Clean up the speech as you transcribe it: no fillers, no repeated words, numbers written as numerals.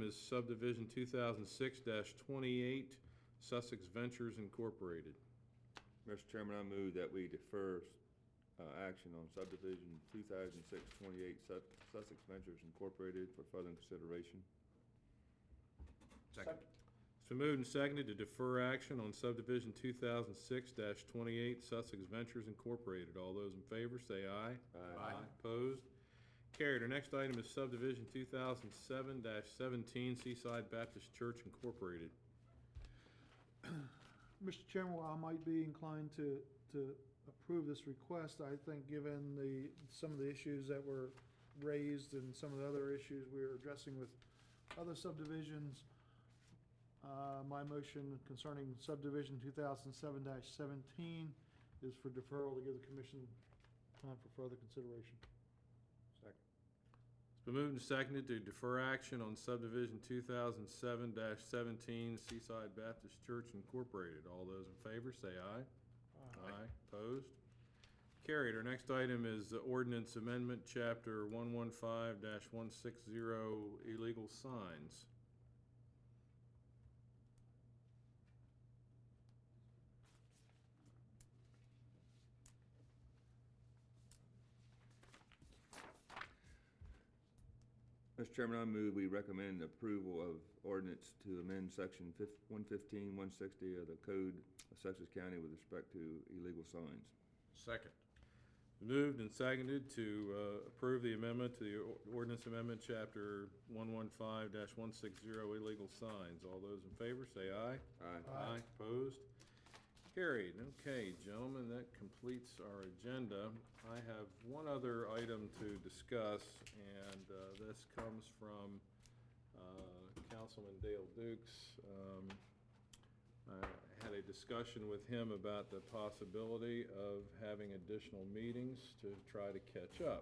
is subdivision 2006-28, Sussex Ventures Incorporated. Mr. Chairman, I move that we defer action on subdivision 2006-28 Sussex Ventures Incorporated for further consideration. Second. It's been moved and seconded to defer action on subdivision 2006-28 Sussex Ventures Incorporated. All those in favor say aye. Aye. Opposed? Carried. Our next item is subdivision 2007-17 Seaside Baptist Church Incorporated. Mr. Chairman, while I might be inclined to approve this request, I think given some of the issues that were raised and some of the other issues we are addressing with other subdivisions, my motion concerning subdivision 2007-17 is for deferral to give the commission time for further consideration. Second. It's been moved and seconded to defer action on subdivision 2007-17 Seaside Baptist Church Incorporated. All those in favor say aye. Aye. Opposed? Carried. Our next item is the ordinance amendment, chapter 115-160, illegal signs. Mr. Chairman, I move we recommend approval of ordinance to amend section 115-160 of the Code of Sussex County with respect to illegal signs. Second. Moved and seconded to approve the amendment to the ordinance amendment, chapter 115-160, illegal signs. All those in favor say aye. Aye. Aye. Opposed? Carried. Okay, gentlemen, that completes our agenda. I have one other item to discuss, and this comes from Councilman Dale Dukes. I had a discussion with him about the possibility of having additional meetings to try to catch up.